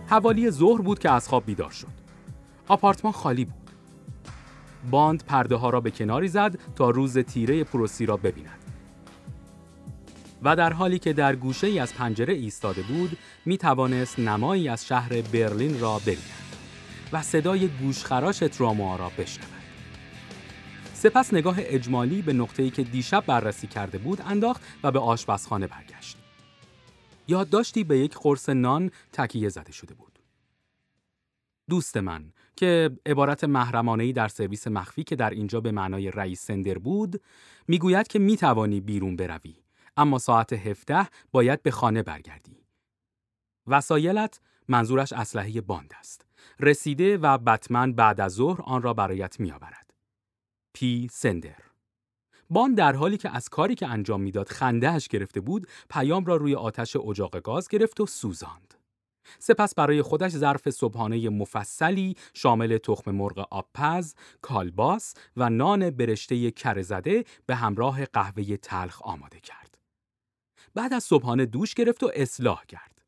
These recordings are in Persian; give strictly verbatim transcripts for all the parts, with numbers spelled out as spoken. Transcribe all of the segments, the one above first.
حوالی ظهر بود که از خواب بیدار شد. آپارتمان خالی بود. باند پرده ها را به کناری زد تا روز تیره پروسی را ببیند. و در حالی که در گوشه ای از پنجره ایستاده بود، می توانست نمایی از شهر برلین را ببیند و صدای گوشخراش تراموا را بشنود. سپس نگاه اجمالی به نقطه‌ای که دیشب بررسی کرده بود انداخت و به آشپزخانه برگشت. یادداشتی به یک قرص نان تکیه زده شده بود. دوست من که عبارت محرمانه‌ای در سرویس مخفی که در اینجا به معنای رئیس سندر بود، میگوید که میتوانی بیرون بروی، اما ساعت هفده باید به خانه برگردی. وسایلت، منظورش اسلحه باند است، رسیده و بتمن بعد از ظهر آن را برایت میآورد. پی سندر. باند در حالی که از کاری که انجام میداد خنده‌اش گرفته بود، پیام را روی آتش اجاق گاز گرفت و سوزاند. سپس برای خودش ظرف صبحانه مفصلی شامل تخم مرغ آبپز، کالباس و نان برشته کره زده به همراه قهوه تلخ آماده کرد. بعد از صبحانه دوش گرفت و اصلاح کرد.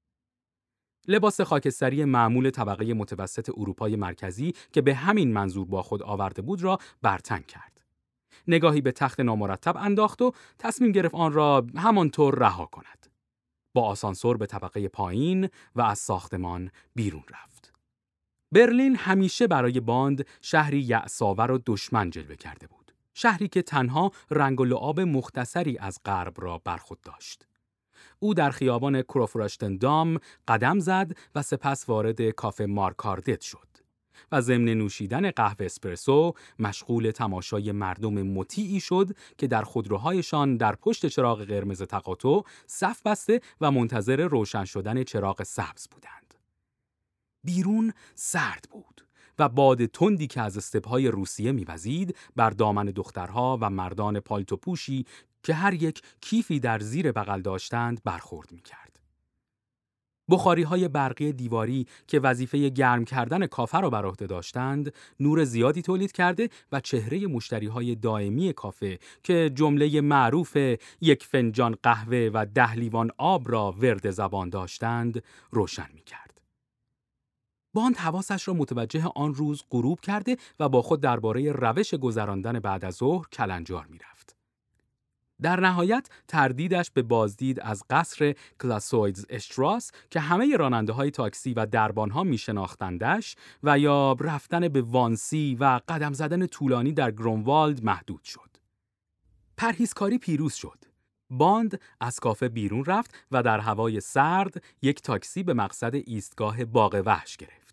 لباس خاکستری معمول طبقه متوسط اروپای مرکزی که به همین منظور با خود آورده بود را برتن کرد. نگاهی به تخت نامرتب انداخت و تصمیم گرفت آن را همانطور رها کند. با آسانسور به طبقه پایین و از ساختمان بیرون رفت. برلین همیشه برای باند شهری یأس‌آور و دشمن جلوه کرده بود. شهری که تنها رنگ و لعاب مختصری از غرب را بر خود داشت. او در خیابان کروفراشتندام قدم زد و سپس وارد کافه مارکاردت شد و ضمن نوشیدن قهوه اسپرسو مشغول تماشای مردم مطیعی شد که در خودروهایشان در پشت چراغ قرمز تقاطع صف بسته و منتظر روشن شدن چراغ سبز بودند. بیرون سرد بود و باد تندی که از استپ‌های روسیه می‌وزید بر دامن دخترها و مردان پالتوپوشی که هر یک کیفی در زیر بغل داشتند برخورد می‌کرد. بخاری‌های برقی دیواری که وظیفه گرم کردن کافه را بر عهده داشتند، نور زیادی تولید کرده و چهره مشتری‌های دائمی کافه که جمله معروف یک فنجان قهوه و ده لیوان آب را ورد زبان داشتند، روشن می‌کرد. باند حواسش را متوجه آن روز غروب کرده و با خود درباره روش گذراندن بعد از ظهر کلنجار می‌رفت. در نهایت تردیدش به بازدید از قصر کلاسویدز اشتراس که همه راننده‌های تاکسی و دربان‌ها می‌شناختندش و یا رفتن به وانسی و قدم زدن طولانی در گرونوالد محدود شد. پرهیزکاری پیروز شد. باند از کافه بیرون رفت و در هوای سرد یک تاکسی به مقصد ایستگاه باغ وحش گرفت.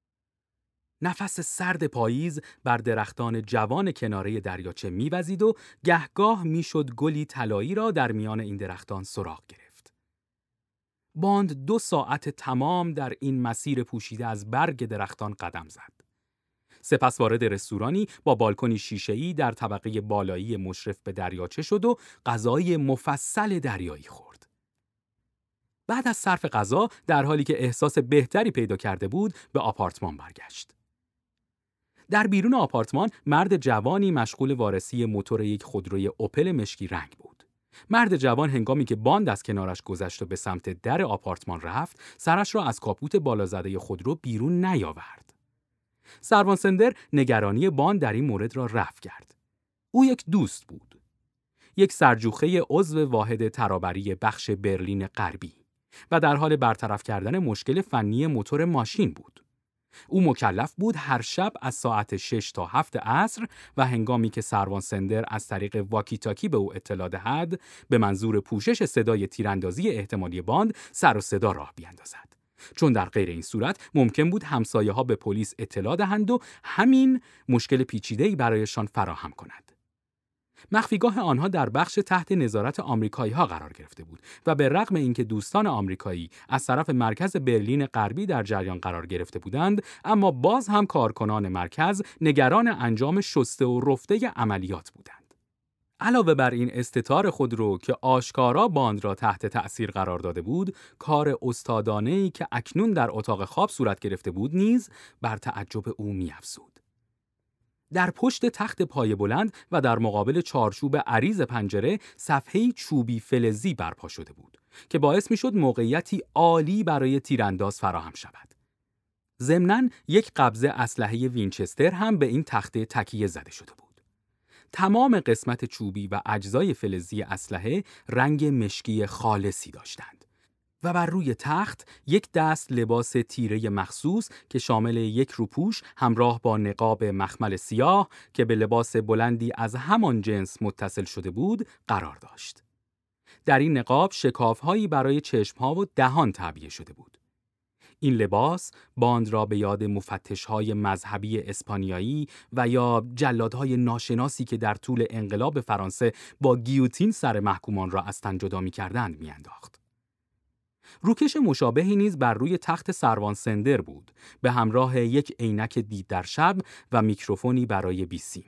نفس سرد پاییز بر درختان جوان کناره دریاچه می‌وزید و گهگاه میشد گلی طلایی را در میان این درختان سراغ گرفت. باند دو ساعت تمام در این مسیر پوشیده از برگ درختان قدم زد. سپس وارد رستورانی با بالکنی شیشه‌ای در طبقه بالایی مشرف به دریاچه شد و غذای مفصل دریایی خورد. بعد از صرف غذا در حالی که احساس بهتری پیدا کرده بود به آپارتمان برگشت. در بیرون آپارتمان مرد جوانی مشغول وارسی موتور یک خودروی اوپل مشکی رنگ بود. مرد جوان هنگامی که باند از کنارش گذشت و به سمت در آپارتمان رفت، سرش را از کاپوت بالازده خودرو بیرون نیاورد. سروان سندر نگرانی باند در این مورد را رفع کرد. او یک دوست بود. یک سرجوخه عضو واحد ترابری بخش برلین غربی و در حال برطرف کردن مشکل فنی موتور ماشین بود. او مکلف بود هر شب از ساعت شش تا هفت عصر و هنگامی که سروان سندر از طریق واکی تاکی به او اطلاع دهد، به منظور پوشش صدای تیراندازی احتمالی باند سر و صدا راه بیاندازد. چون در غیر این صورت ممکن بود همسایه ها به پلیس اطلاع دهند و همین مشکل پیچیده‌ای برایشان فراهم کند. مخفیگاه آنها در بخش تحت نظارت آمریکایی‌ها قرار گرفته بود و به رغم اینکه دوستان آمریکایی از طرف مرکز برلین غربی در جریان قرار گرفته بودند، اما باز هم کارکنان مرکز نگران انجام شسته و رفته عملیات بودند. علاوه بر این استتار خودرو که آشکارا باند را تحت تأثیر قرار داده بود، کار استادانه‌ای که اکنون در اتاق خواب صورت گرفته بود نیز بر تعجب او می‌افزود. در پشت تخت پایه بلند و در مقابل چارچوب عریض پنجره صفحه‌ای چوبی فلزی برپا شده بود که باعث می‌شد موقعیتی عالی برای تیرانداز فراهم شود. ضمناً یک قبضه اسلحه وینچستر هم به این تخته تکیه زده شده بود. تمام قسمت چوبی و اجزای فلزی اسلحه رنگ مشکی خالصی داشتند و بر روی تخت یک دست لباس تیره مخصوص که شامل یک روپوش همراه با نقاب مخمل سیاه که به لباس بلندی از همان جنس متصل شده بود قرار داشت. در این نقاب شکاف‌هایی برای چشم‌ها و دهان تعبیه شده بود. این لباس باند را به یاد مفتش‌های مذهبی اسپانیایی و یا جلادهای ناشناسی که در طول انقلاب فرانسه با گیوتین سر محکومان را از تن جدا می‌کردند می‌انداخت. روکش مشابهی نیز بر روی تخت سروان سندر بود، به همراه یک عینک دید در شب و میکروفونی برای بیسیم.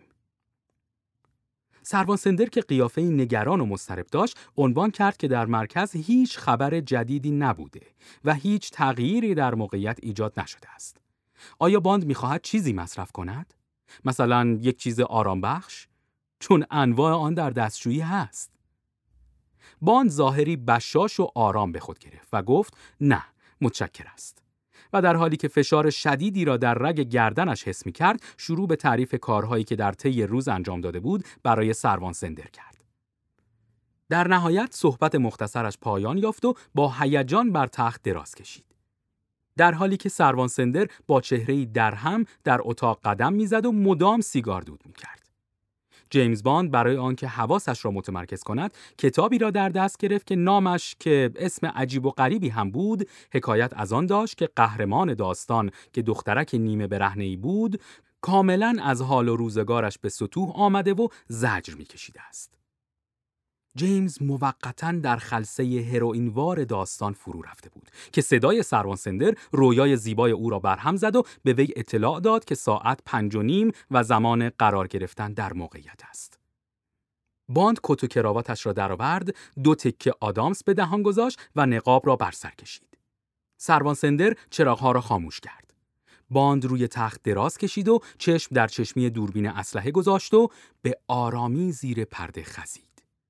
سروان سندر که قیافه نگران و مضطرب داشت، عنوان کرد که در مرکز هیچ خبر جدیدی نبوده و هیچ تغییری در موقعیت ایجاد نشده است. آیا باند می‌خواهد چیزی مصرف کند؟ مثلا یک چیز آرام بخش؟ چون انواع آن در دستشویی هست. باند ظاهری بشاش و آرام به خود گرفت و گفت نه، متشکر است. و در حالی که فشار شدیدی را در رگ گردنش حس می‌کرد، شروع به تعریف کارهایی که در طی روز انجام داده بود برای سروان سندر کرد. در نهایت صحبت مختصرش پایان یافت و با هیجان بر تخت دراز کشید. در حالی که سروان سندر با چهره‌ای درهم در اتاق قدم می‌زد و مدام سیگار دود می‌کرد. جیمز باند برای آنکه حواسش را متمرکز کند، کتابی را در دست گرفت که نامش که اسم عجیب و غریبی هم بود، حکایت از آن داشت که قهرمان داستان که دخترک نیمه برهنه‌ای بود، کاملاً از حال و روزگارش به سطوح آمده و زجر می‌کشیده است. جیمز موقتاً در خلسه هروئینوار داستان فرو رفته بود که صدای سروان سندر رویای زیبای او را برهم زد و به وی اطلاع داد که ساعت پنج و نیم و زمان قرار گرفتن در موقعیت است. باند کت و کراواتش را درآورد، دو تکه آدامس به دهان گذاشت و نقاب را بر سر کشید. سروان سندر چراغ‌ها را خاموش کرد. باند روی تخت دراز کشید و چشم در چشمی دوربین اسلحه گذاشت و به آرامی زیر پرده خزید.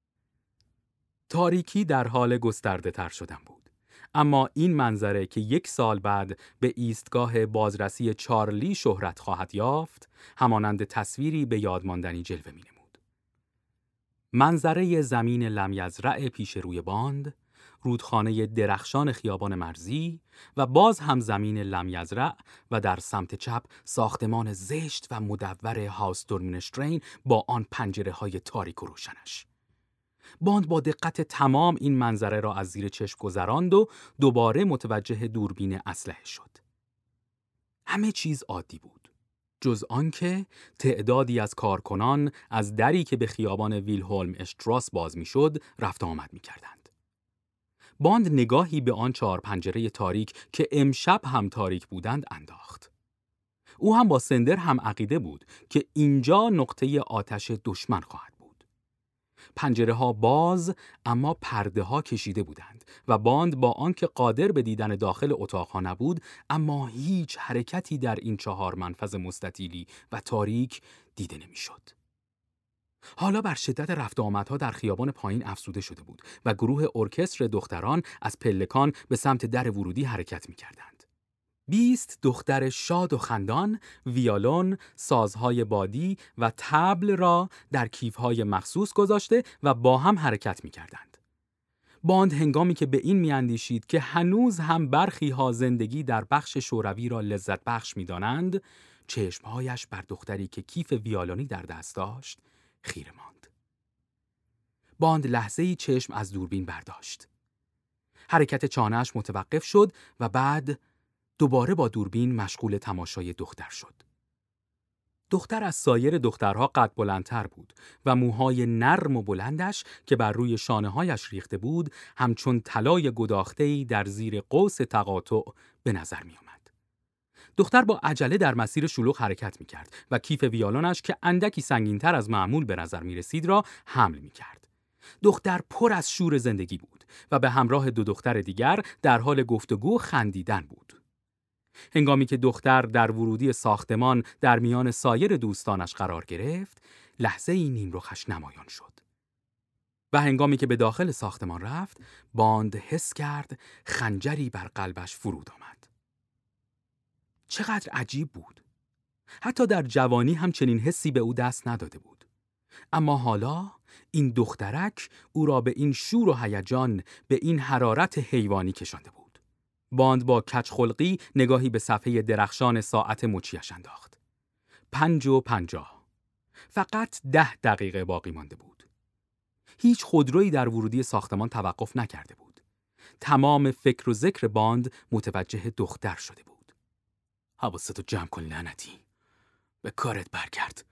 تاریکی در حال گسترده تر شدن بود. اما این منظره که یک سال بعد به ایستگاه بازرسی چارلی شهرت خواهد یافت، همانند تصویری به یادماندنی جلوه می نمود. منظره زمین لمیزرع پیش روی باند، رودخانه درخشان خیابان مرزی و باز هم زمین لمیزرع و در سمت چپ ساختمان زشت و مدور هاوس دورمینشترین با آن پنجره های تاریک و روشنش. باند با دقت تمام این منظره را از زیر چشم گذراند و دوباره متوجه دوربین اسلحه شد. همه چیز عادی بود، جز آنکه تعدادی از کارکنان از دری که به خیابان ویلهلم اشتراس باز می‌شد رفت آمد می‌کردند. باند نگاهی به آن چهار پنجره تاریک که امشب هم تاریک بودند انداخت. او هم با سندر هم عقیده بود که اینجا نقطه آتش دشمن خواهد. پنجره ها باز اما پرده ها کشیده بودند و باند با آنکه قادر به دیدن داخل اتاق ها نبود، اما هیچ حرکتی در این چهار منفذ مستطیلی و تاریک دیده نمیشد. حالا بر شدت رفت و آمدها در خیابان پایین افزوده شده بود و گروه ارکستر دختران از پلکان به سمت در ورودی حرکت می‌کردند. بیست دختر شاد و خندان، ویولون، سازهای بادی و طبل را در کیف‌های مخصوص گذاشته و با هم حرکت می‌کردند. باند هنگامی که به این می‌اندیشید که هنوز هم برخی ها زندگی در بخش شوروی را لذت بخش می‌دانند، چشمهایش بر دختری که کیف ویولونی در دست داشت خیره ماند. باند لحظه‌ای چشم از دوربین برداشت. حرکت چانه‌اش متوقف شد و بعد دوباره با دوربین مشغول تماشای دختر شد. دختر از سایر دخترها قد بلندتر بود و موهای نرم و بلندش که بر روی شانه‌هایش ریخته بود همچون طلای گداخته‌ای در زیر قوس تقاطع به نظر می آمد. دختر با عجله در مسیر شلوغ حرکت می کرد و کیف ویولونش که اندکی سنگین‌تر از معمول به نظر می رسید را حمل می کرد. دختر پر از شور زندگی بود و به همراه دو دختر دیگر در حال گفتگو و خندیدن بود. هنگامی که دختر در ورودی ساختمان در میان سایر دوستانش قرار گرفت، لحظه ای نیمرخش نمایان شد. و هنگامی که به داخل ساختمان رفت، باند حس کرد خنجری بر قلبش فرود آمد. چقدر عجیب بود. حتی در جوانی هم چنین حسی به او دست نداده بود. اما حالا این دخترک او را به این شور و هیجان، به این حرارت حیوانی کشانده بود. باند با کجخلقی نگاهی به صفحه درخشان ساعت مچیش انداخت. پنج و پنجاه. فقط ده دقیقه باقی مانده بود. هیچ خودرویی در ورودی ساختمان توقف نکرده بود. تمام فکر و ذکر باند متوجه دختر شده بود. حواستو جمع کن لعنتی. به کارت برگرد.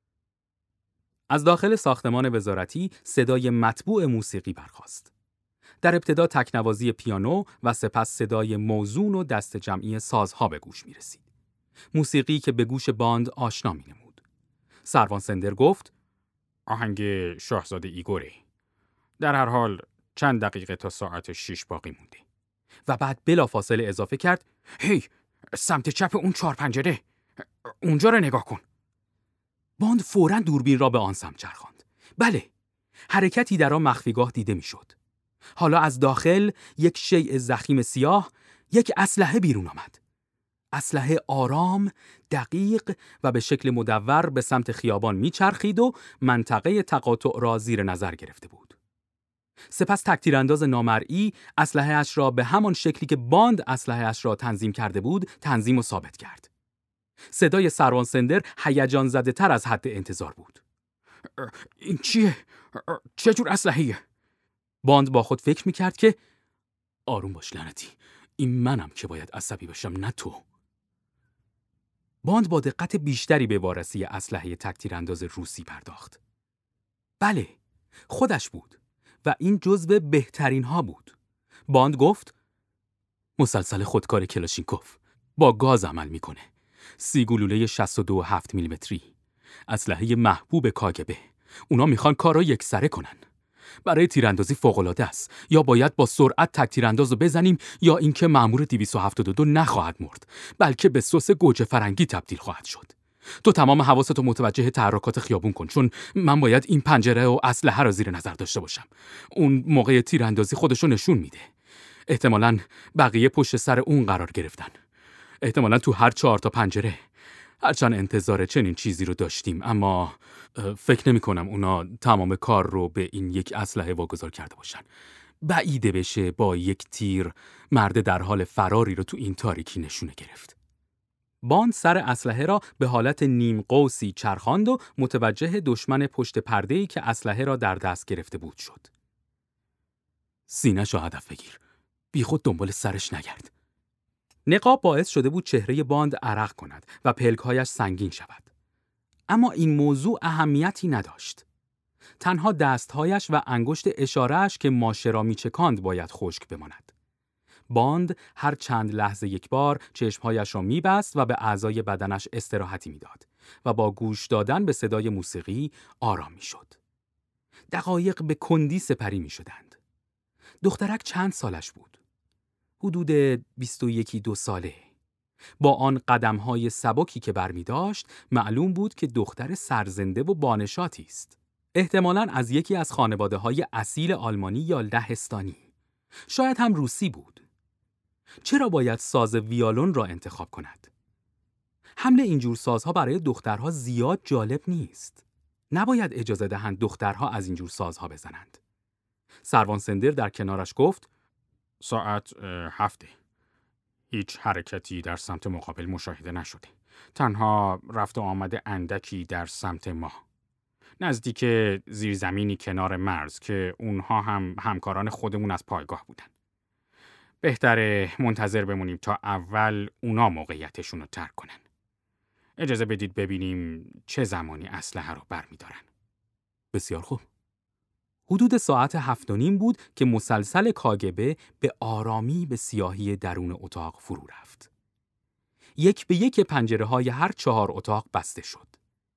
از داخل ساختمان وزارتی صدای مطبوع موسیقی برخاست. در ابتدا تکنوازی پیانو و سپس صدای موزون و دست جمعی سازها به گوش می رسید. موسیقی که به گوش باند آشنا می نمود. سروان سندر گفت آهنگ شاهزاده ایگوره. در هر حال چند دقیقه تا ساعت شش باقی مونده. و بعد بلافاصله اضافه کرد هی سمت چپ اون چهار پنجره، اونجا رو نگاه کن. باند فوراً دوربین را به آن سمت چرخاند. بله، حرکتی در آن مخفیگاه دیده میشد. حالا از داخل یک شیء ضخیم سیاه، یک اسلحه بیرون آمد. اسلحه آرام، دقیق و به شکل مدور به سمت خیابان میچرخید و منطقه تقاطع را زیر نظر گرفته بود. سپس تکتیرانداز نامرئی اسلحه‌اش را به همان شکلی که باند اسلحه‌اش را تنظیم کرده بود، تنظیم و ثابت کرد. صدای سروان سندر هیجان زده تر از حد انتظار بود. این چیه؟ چه جور اسلحه‌ایه؟ باند با خود فکر میکرد که آروم باش لعنتی، این منم که باید عصبی بشم نه تو. باند با دقت بیشتری به وارسی اسلحه تکتیرانداز روسی پرداخت. بله، خودش بود و این جزو بهترین ها بود. باند گفت مسلسل خودکار کلاشینکوف با گاز عمل میکنه. سی گلوله شصت و دو و هفت میلیمتری. اسلحه محبوب کاگبه. اونا میخوان کار را یکسره کنن. برای تیراندازی فوق‌العاده است. یا باید با سرعت تک تیرانداز رو بزنیم یا اینکه مأمور دویست و هفتاد و دو نخواهد مرد، بلکه به سس گوجه فرنگی تبدیل خواهد شد. تو تمام حواستو متوجه تحرکات خیابون کن، چون من باید این پنجره و اسلحه را زیر نظر داشته باشم. اون موقع تیراندازی خودشو نشون میده. احتمالاً بقیه پشت سر اون قرار گرفتن. احتمالاً تو هر چهار تا پنجره. هرچند انتظار چنین چیزی رو داشتیم، اما فکر نمی کنم اونا تمام کار رو به این یک اسلحه واگذار کرده باشن. بعیده بشه با یک تیر مرد در حال فراری رو تو این تاریکی نشونه گرفت. باند سر اسلحه را به حالت نیم قوسی چرخاند و متوجه دشمن پشت پرده‌ای که اسلحه را در دست گرفته بود شد. سینه‌شو هدف بگیر. بی خود دنبال سرش نگرد. نقاب باعث شده بود چهره باند عرق کند و پلک‌هایش سنگین شود. اما این موضوع اهمیتی نداشت. تنها دستهایش و انگشت اشارهش که ماشه را میچکاند باید خشک بماند. باند هر چند لحظه یک بار چشمهایش را میبست و به اعضای بدنش استراحتی میداد و با گوش دادن به صدای موسیقی آرام میشد. دقایق به کندی سپری میشدند. دخترک چند سالش بود؟ حدود بیست و یکی دو ساله. با آن قدم‌های سبکی که برمی داشت معلوم بود که دختر سرزنده و بانشاتی است. احتمالاً از یکی از خانواده‌های اصیل آلمانی یا لهستانی. شاید هم روسی بود. چرا باید ساز ویولون را انتخاب کند؟ حمل اینجور سازها برای دخترها زیاد جالب نیست. نباید اجازه دهند دخترها از اینجور سازها بزنند. سروان سندر در کنارش گفت ساعت هفته. هیچ حرکتی در سمت مقابل مشاهده نشده. تنها رفت و آمد اندکی در سمت ما. نزدیک زیرزمینی کنار مرز که اونها هم همکاران خودمون از پایگاه بودن. بهتره منتظر بمونیم تا اول اونا موقعیتشون رو ترک کنن. اجازه بدید ببینیم چه زمانی اسلحه رو برمی‌دارن. بسیار خوب. حدود ساعت هفت و نیم بود که مسلسل کاگبه به آرامی به سیاهی درون اتاق فرو رفت. یک به یک پنجره های هر چهار اتاق بسته شد.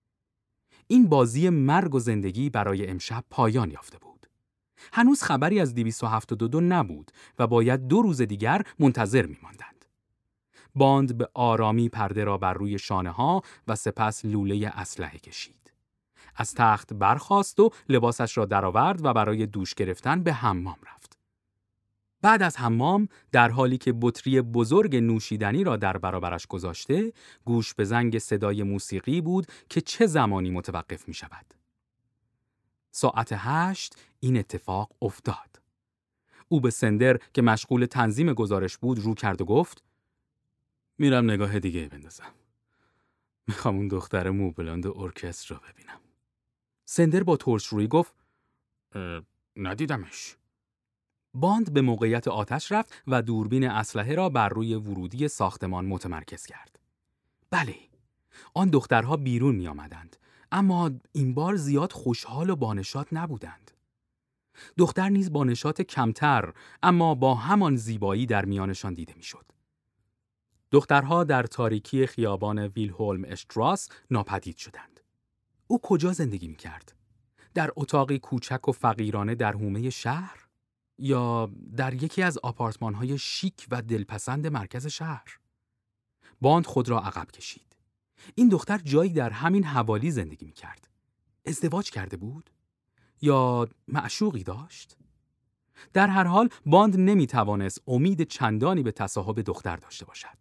این بازی مرگ و زندگی برای امشب پایان یافته بود. هنوز خبری از دویست و هفتاد و دو نبود و باید دو روز دیگر منتظر می ماندند. باند به آرامی پرده را بر روی شانه ها و سپس لوله اسلحه کشید. از تخت برخاست و لباسش را درآورد و برای دوش گرفتن به حمام رفت. بعد از حمام، در حالی که بطری بزرگ نوشیدنی را در برابرش گذاشته، گوش به زنگ صدای موسیقی بود که چه زمانی متوقف می شود. ساعت هشت این اتفاق افتاد. او به سندر که مشغول تنظیم گزارش بود رو کرد و گفت: میرم نگاه دیگه بندازم. میخوام اون دختر موبلاند ارکستر رو ببینم. سندر با ترش روی گفت: ندیدمش. باند به موقعیت آتش رفت و دوربین اسلحه را بر روی ورودی ساختمان متمرکز کرد. بله، آن دخترها بیرون می آمدند، اما این بار زیاد خوشحال و بانشاط نبودند. دختر نیز با نشاط کمتر اما با همان زیبایی در میانشان دیده می شد. دخترها در تاریکی خیابان ویلهلم اشتراس ناپدید شدند. او کجا زندگی می کرد؟ در اتاقی کوچک و فقیرانه در حومه شهر؟ یا در یکی از آپارتمان‌های شیک و دلپسند مرکز شهر؟ باند خود را عقب کشید. این دختر جایی در همین حوالی زندگی می کرد. ازدواج کرده بود؟ یا معشوقی داشت؟ در هر حال باند نمی توانست امید چندانی به تصاحب دختر داشته باشد.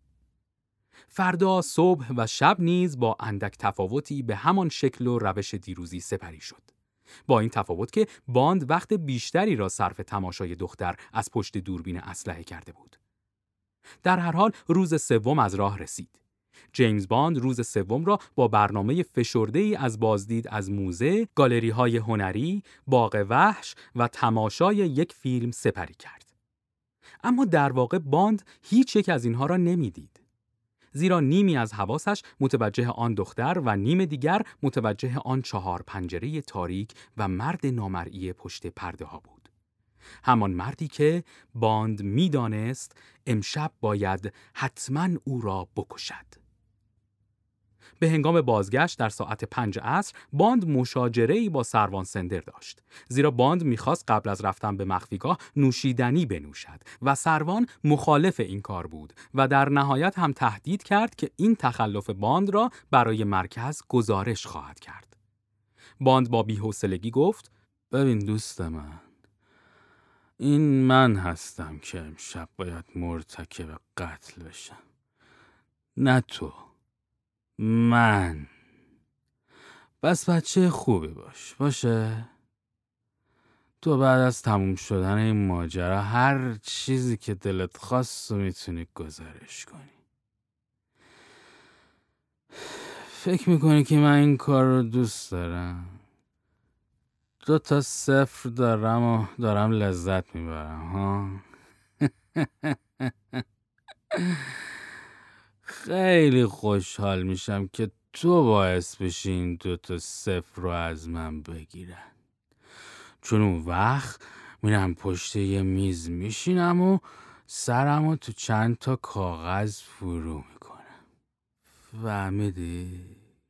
فردا صبح و شب نیز با اندک تفاوتی به همان شکل و روش دیروزی سپری شد. با این تفاوت که باند وقت بیشتری را صرف تماشای دختر از پشت دوربین اسلحه کرده بود. در هر حال روز سوم از راه رسید. جیمز باند روز سوم را با برنامه فشرده‌ای از بازدید از موزه، گالری‌های هنری، باغ وحش و تماشای یک فیلم سپری کرد. اما در واقع باند هیچ یک از اینها را نمی‌دید. زیرا نیمی از حواسش متوجه آن دختر و نیم دیگر متوجه آن چهار پنجره تاریک و مرد نامرئی پشت پرده ها بود. همان مردی که باند می‌دانست امشب باید حتماً او را بکشد. به هنگام بازگشت در ساعت پنج عصر باند مشاجره‌ای با سروان سندر داشت، زیرا باند می‌خواست قبل از رفتن به مخفیگاه نوشیدنی بنوشد و سروان مخالف این کار بود و در نهایت هم تهدید کرد که این تخلف باند را برای مرکز گزارش خواهد کرد. باند با بی‌حوصلگی گفت: ببین دوست من، این من هستم که امشب باید مرتکب قتل بشم، نه تو. من. بس بچه خوبی باش باشه؟ تو بعد از تموم شدن این ماجرا هر چیزی که دلت خواست رو میتونی گزارش کنی. فکر میکنی که من این کار رو دوست دارم؟ دو تا صفر دارم و دارم لذت میبرم ها. خیلی خوشحال میشم که تو باعث بشی این دو تا صفر رو از من بگیرن، چون اون وقت میرم پشت یه میز میشینم و سرم رو تو چند تا کاغذ فرو میکنم. فهمیدی؟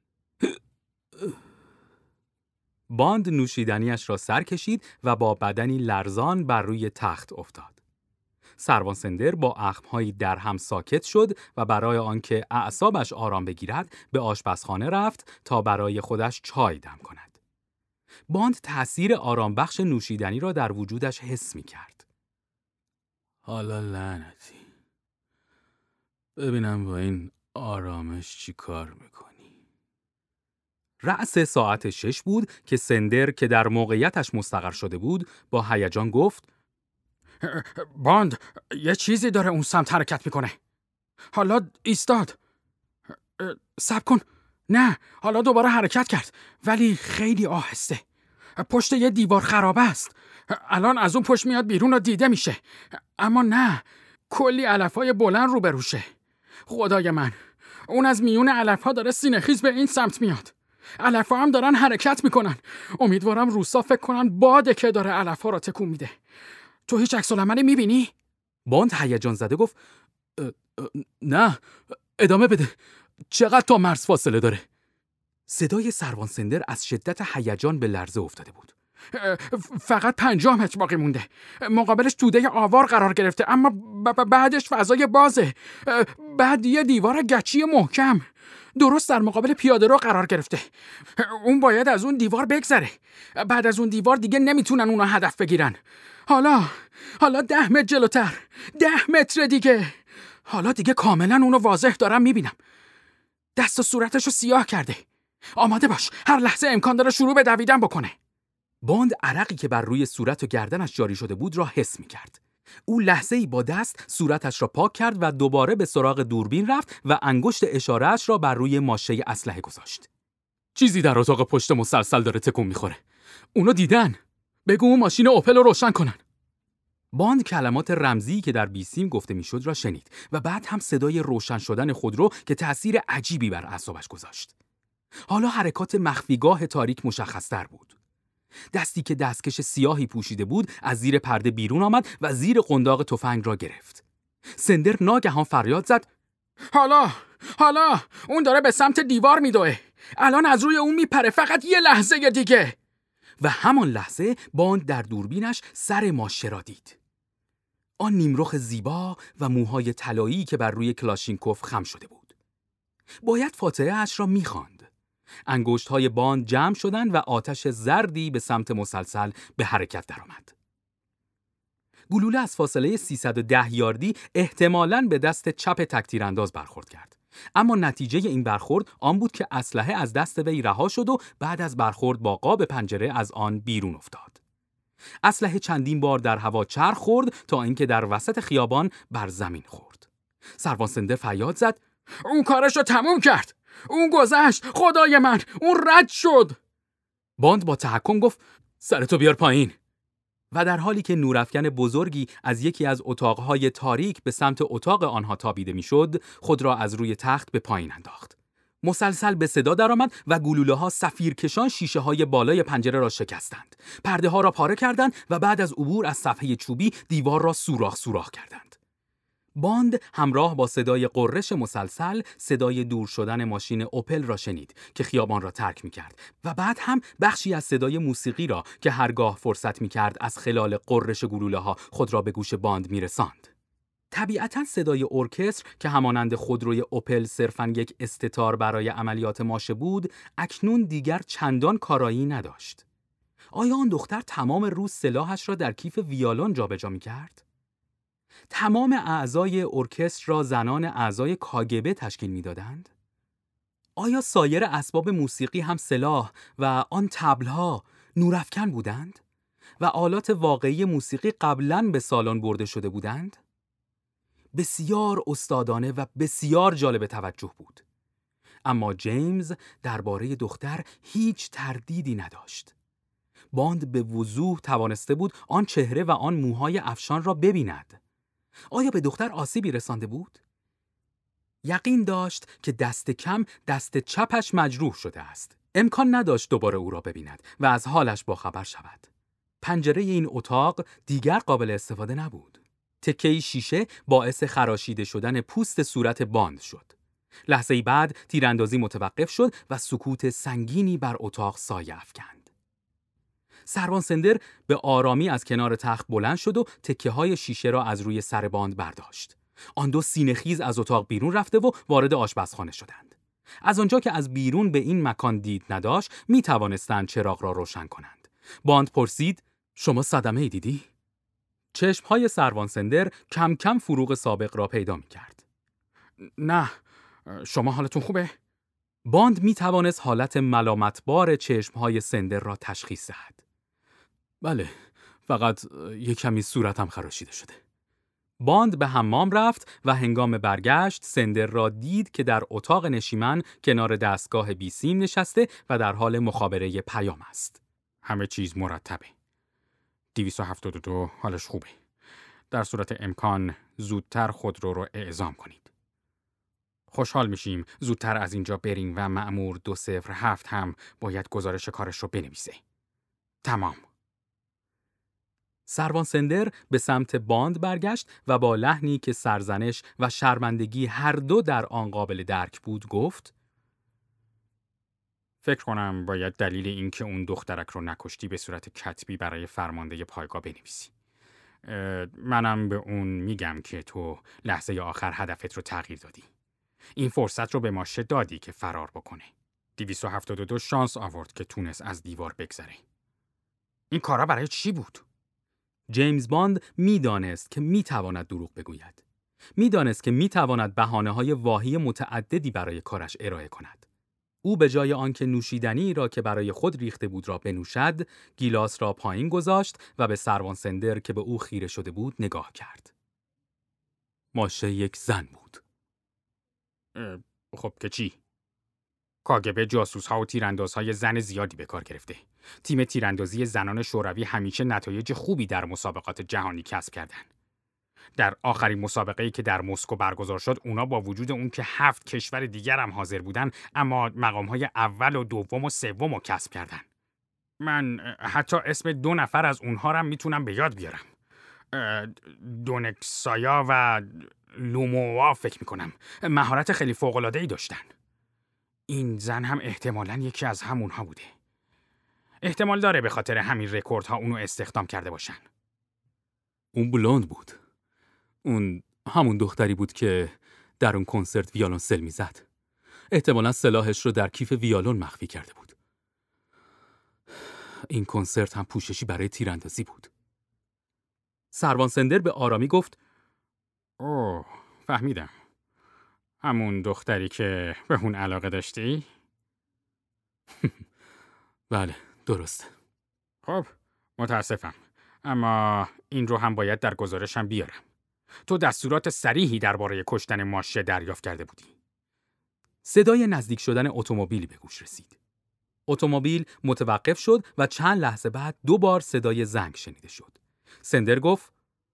باند نوشیدنیش را سر کشید و با بدنی لرزان بر روی تخت افتاد. سروان سندر با اخم‌هایی در هم ساکت شد و برای آنکه اعصابش آرام بگیرد به آشپزخانه رفت تا برای خودش چای دم کند. باند تأثیر آرام بخش نوشیدنی را در وجودش حس می کرد. حالا لعنتی، ببینم با این آرامش چی کار میکنی. رأس ساعت شش بود که سندر که در موقعیتش مستقر شده بود با هیجان گفت: باند، یه چیزی داره اون سمت حرکت میکنه. حالا ایستاد. صبر کن. نه، حالا دوباره حرکت کرد، ولی خیلی آهسته. پشت یه دیوار خرابه است. الان از اون پشت میاد بیرون و دیده میشه. اما نه، کلی علفای بلند روبروشه. خدای من، اون از میون علفها داره سینه‌خیز به این سمت میاد. علفها هم دارن حرکت میکنن. امیدوارم روسا فکر کنن باده که داره علفها را تکون میده. تو هیچ عکس العملی میبینی؟ باند هیجان زده گفت: اه اه نه، ادامه بده. چقدر تا مرز فاصله داره؟ صدای سروان سندر از شدت هیجان به لرزه افتاده بود. فقط پنجاه متر باقی مونده. مقابلش توده آوار قرار گرفته، اما ب- بعدش فضای بازه. بعد یه دیوار گچی محکم درست در مقابل پیاده رو قرار گرفته. اون باید از اون دیوار بگذره. بعد از اون دیوار دیگه نمیتونن اونو هدف بگیرن. حالا حالا ده متر جلوتر، ده متر دیگه. حالا دیگه کاملا اونو واضح دارم میبینم. دست و صورتشو سیاه کرده. آماده باش، هر لحظه امکان داره شروع به دویدن بکنه. باند عرقی که بر روی صورت و گردنش جاری شده بود را حس می‌کرد. او لحظه‌ای با دست صورتش را پاک کرد و دوباره به سراغ دوربین رفت و انگشت اشاره‌اش را بر روی ماشه اسلحه گذاشت. چیزی در اتاق پشت مسلسل داره تکون می‌خوره. اونو دیدن. بگو اون ماشین اوپل رو روشن کنن. باند کلمات رمزی که در بیسیم گفته میشد را شنید و بعد هم صدای روشن شدن خودرو که تأثیر عجیبی بر اعصابش گذاشت. حالا حرکات مخفیگاه تاریک مشخص‌تر بود. دستی که دستکش سیاهی پوشیده بود از زیر پرده بیرون آمد و زیر قنداق تفنگ را گرفت. سندر ناگهان فریاد زد: حالا حالا اون داره به سمت دیوار میدوه. الان از روی اون میپره. فقط یه لحظه دیگه. و همان لحظه باند در دوربینش سر ماشه را دید. آن نیمرخ زیبا و موهای طلایی که بر روی کلاشینکوف خم شده بود. باید فاتحه اش را می‌خواند. انگشت‌های باند جمع شدند و آتش زردی به سمت مسلسل به حرکت درآمد. گلوله از فاصله سیصد و ده یاردی احتمالاً به دست چپ تک‌تیرانداز برخورد کرد. اما نتیجه این برخورد آن بود که اسلحه از دست وی رها شد و بعد از برخورد با قاب پنجره از آن بیرون افتاد. اسلحه چندین بار در هوا چرخ خورد تا اینکه در وسط خیابان بر زمین خورد. سروان سندر فریاد زد: اون کارشو تموم کرد. اون گذشت. خدای من، اون رد شد. باند با تحکم گفت: سرتو بیار پایین. و در حالی که نورافکن بزرگی از یکی از اتاقهای تاریک به سمت اتاق آنها تابیده میشد، خود را از روی تخت به پایین انداخت. مسلسل به صدا درآمد و گلوله‌ها صفیرکشان شیشه‌های بالای پنجره را شکستند. پرده‌ها را پاره کردند و بعد از عبور از صفحه چوبی دیوار را سوراخ سوراخ کردند. باند همراه با صدای قررش مسلسل صدای دور شدن ماشین اوپل را شنید که خیابان را ترک می‌کرد و بعد هم بخشی از صدای موسیقی را که هرگاه فرصت می‌کرد از خلال قررش گلوله‌ها خود را به گوش باند می‌رساند. طبیعتاً صدای ارکستر که همانند خودروی اوپل صرفاً یک استتار برای عملیات ماشه بود، اکنون دیگر چندان کارایی نداشت. آیا آن دختر تمام روز سلاحش را در کیف ویولون جابجا می‌کرد؟ تمام اعضای ارکستر را زنان اعضای کاگبه تشکیل می‌دادند؟ آیا سایر اسباب موسیقی هم سلاح و آن طبل‌ها نورافکن بودند؟ و آلات واقعی موسیقی قبلاً به سالن برده شده بودند؟ بسیار استادانه و بسیار جالب توجه بود. اما جیمز درباره دختر هیچ تردیدی نداشت. باند به وضوح توانسته بود آن چهره و آن موهای افشان را ببیند. آیا به دختر آسیبی رسانده بود؟ یقین داشت که دست کم دست چپش مجروح شده است. امکان نداشت دوباره او را ببیند و از حالش باخبر شود. پنجره این اتاق دیگر قابل استفاده نبود. تکه‌ای شیشه باعث خراشیده شدن پوست صورت باند شد. لحظه‌ای بعد تیراندازی متوقف شد و سکوت سنگینی بر اتاق سایه افکند. سروان سندر به آرامی از کنار تخت بلند شد و تکه‌های شیشه را از روی سر باند برداشت. آن دو سینه‌خیز از اتاق بیرون رفته و وارد آشپزخانه شدند. از آنجا که از بیرون به این مکان دید نداشت، می توانستند چراغ را روشن کنند. باند پرسید: شما صدمه‌ای دیدی؟ چشم‌های سروان سندر کم کم فروغ سابق را پیدا می‌کرد. نه، شما حالتون خوبه؟ باند می توانست حالت ملامتبار چشم‌های سندر را تشخیص دهد. بله، فقط یک کمی صورتم خراشیده شده. باند به حمام رفت و هنگام برگشت سندر را دید که در اتاق نشیمن کنار دستگاه بیسیم نشسته و در حال مخابره پیام است. همه چیز مرتبه. دویست و هفتاد و دو حالش خوبه. در صورت امکان زودتر خودرو رو اعزام کنید. خوشحال میشیم زودتر از اینجا بریم و مأمور دو صفر هفت هم باید گزارش کارش رو بنویسه. تمام. سروان سندر به سمت باند برگشت و با لحنی که سرزنش و شرمندگی هر دو در آن قابل درک بود گفت: فکر کنم باید دلیل این که اون دخترک رو نکشتی به صورت کتبی برای فرمانده پایگاه بنویسی. منم به اون میگم که تو لحظه آخر هدفت رو تغییر دادی. این فرصت رو به ماشه دادی که فرار بکنه. دویست و هفتاد و دو شانس آورد که تونست از دیوار بگذره. این کارا برای چی بود؟ جیمز باند میدانست که میتواند دروغ بگوید. میدانست که میتواند بهانه‌های واهی متعددی برای کارش ارائه کند. او به جای آنکه نوشیدنی را که برای خود ریخته بود را بنوشد، گیلاس را پایین گذاشت و به سروان سندر که به او خیره شده بود نگاه کرد. ماشه یک زن بود. خب که چی؟ کاگبه جاسوس‌ها و تیراندازهای زن زیادی به کار گرفته. تیم تیراندازی زنان شوروی همیشه نتایج خوبی در مسابقات جهانی کسب کردن. در آخرین مسابقه‌ای که در مسکو برگزار شد، اونا با وجود اون که هفت کشور دیگر هم حاضر بودن، اما مقام‌های اول و دوم و سوم رو کسب کردن. من حتی اسم دو نفر از اونها رو میتونم به یاد بیارم. دونکسایا و لومووا فکر میکنم. مهارت خیلی فوق‌العاده‌ای داشتن. این زن هم احتمالاً یکی از همونها بوده. احتمال داره به خاطر همین رکوردها اونو استخدام کرده باشن. اون بلوند بود. اون همون دختری بود که در اون کنسرت ویولنسل میزد. احتمالاً سلاحش رو در کیف ویولون مخفی کرده بود. این کنسرت هم پوششی برای تیراندازی بود. سروان سندر به آرامی گفت: اوه، فهمیدم. همون دختری که به اون علاقه داشتی؟ بله، درسته. خب، متاسفم. اما این رو هم باید در گزارشم بیارم. تو دستورات صریحی درباره کشتن ماشه دریافت کرده بودی. صدای نزدیک شدن اتومبیلی به گوش رسید. اتومبیل متوقف شد و چند لحظه بعد دو بار صدای زنگ شنیده شد. سندر گفت: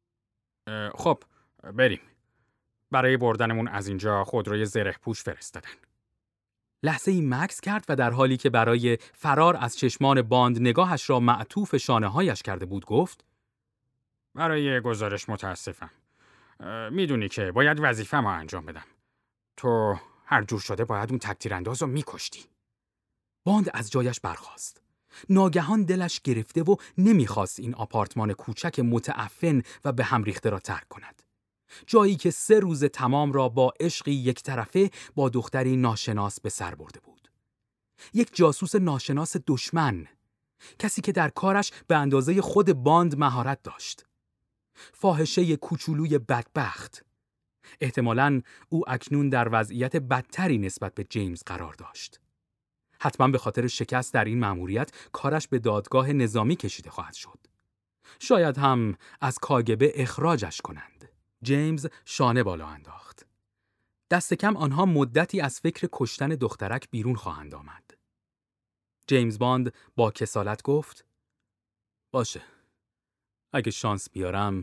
خب، بریم. برای بردنمون از اینجا خودروی زره پوش فرستادن. لحظه ای مکث کرد و در حالی که برای فرار از چشمان باند نگاهش را معطوف شانه‌هایش کرده بود گفت: برای گزارش متاسفم. میدونی که باید وظیفه‌مو انجام بدم. تو هر جور شده باید اون تک تیرانداز رو میکشتی. باند از جایش برخاست. ناگهان دلش گرفته و نمیخواست این آپارتمان کوچک متعفن و به هم ریخته را ترک کند. جایی که سه روز تمام را با عشقی یک طرفه با دختری ناشناس به سر برده بود. یک جاسوس ناشناس دشمن. کسی که در کارش به اندازه خود باند مهارت داشت. فاحشه کوچولوی بدبخت. احتمالاً او اکنون در وضعیت بدتری نسبت به جیمز قرار داشت. حتما به خاطر شکست در این مأموریت کارش به دادگاه نظامی کشیده خواهد شد. شاید هم از کاگبه اخراجش کنند. جیمز شانه بالا انداخت. دست کم آنها مدتی از فکر کشتن دخترک بیرون خواهند آمد. جیمز باند با کسالت گفت: باشه. اگه شانس بیارم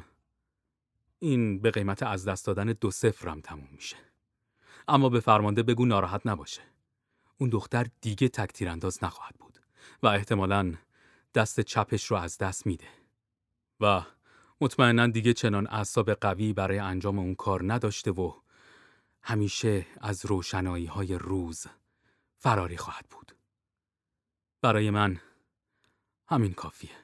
این به قیمت از دست دادن دو صفرم تموم میشه. اما به فرمانده بگو ناراحت نباشه. اون دختر دیگه تک تیرانداز نخواهد بود و احتمالاً دست چپش رو از دست میده. و مطمئناً دیگه چنان اعصاب قوی برای انجام اون کار نداشته و همیشه از روشنایی‌های روز فراری خواهد بود. برای من همین کافیه.